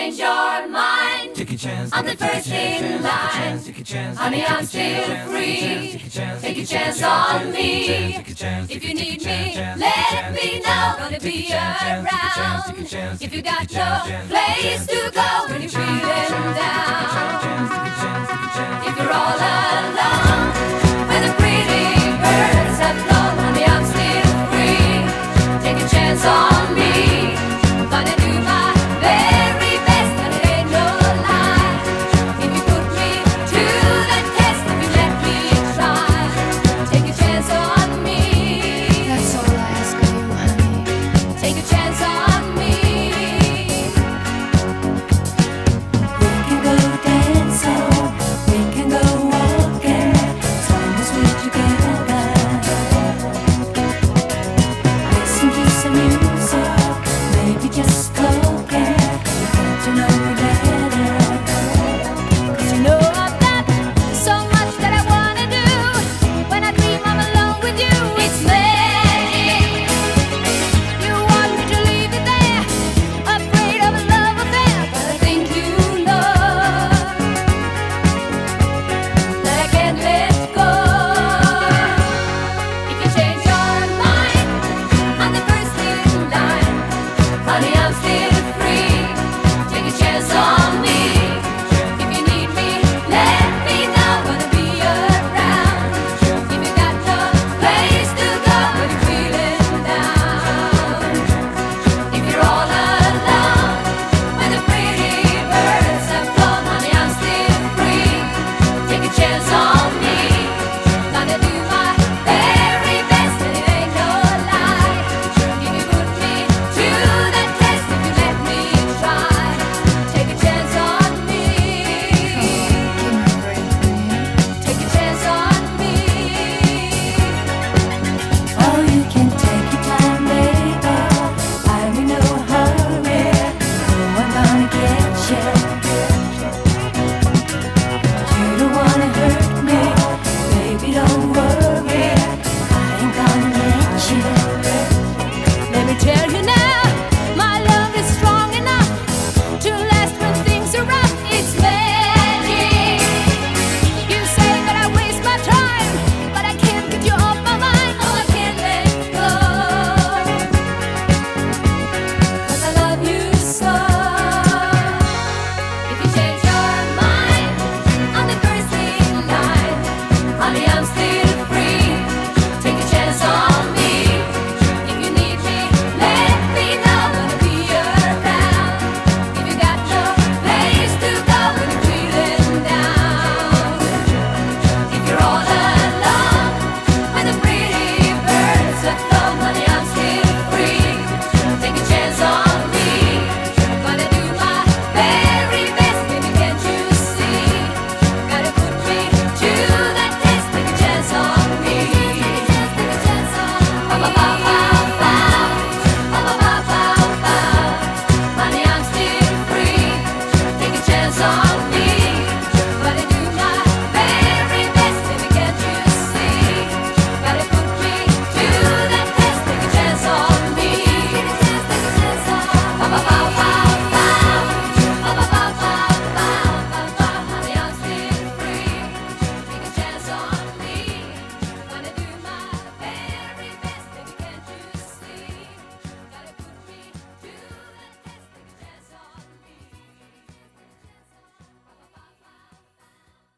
change your mind. Take a chance. I'm the first in line. Honey, I'm still free. Take a chance on me. If you need me, let me know. Gonna be around. If you got no place to go when you're feeling down.